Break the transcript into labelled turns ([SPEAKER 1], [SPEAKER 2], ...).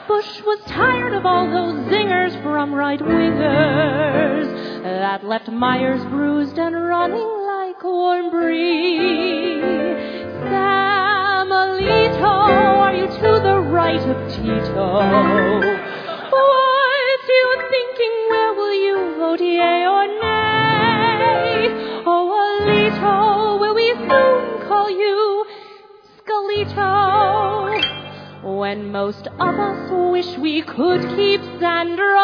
[SPEAKER 1] Bush was tired of all those zingers from right-wingers that left Myers bruised and running like warm brie. Sam Alito, are you to the right of Tito? What you thinking? Where will you vote, yea or nay? Oh, Alito, will we soon call you Scalito? When most of us wish we could keep Sandra